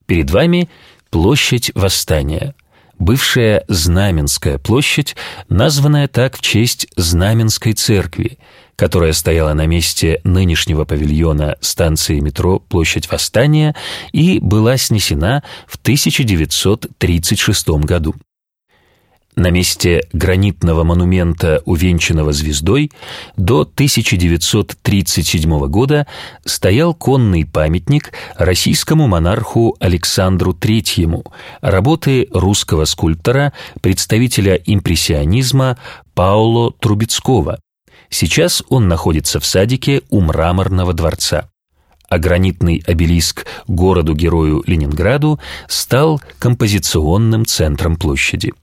Перед вами площадь Восстания, бывшая Знаменская площадь, названная так в честь Знаменской церкви, которая стояла на месте нынешнего павильона станции метро «Площадь Восстания» и была снесена в 1936 году. На месте гранитного монумента, увенчанного звездой, до 1937 года стоял конный памятник российскому монарху Александру III, работы русского скульптора, представителя импрессионизма Паоло Трубецкого. Сейчас он находится в садике у Мраморного дворца. А гранитный обелиск городу-герою Ленинграду стал композиционным центром площади.